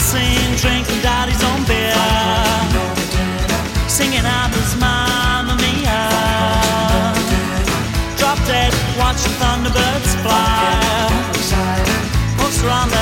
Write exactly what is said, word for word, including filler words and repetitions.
scene, drinking daddy's own beer, singing out his Mamma Mia. Drop dead, watching thunderbirds fly. Poster on the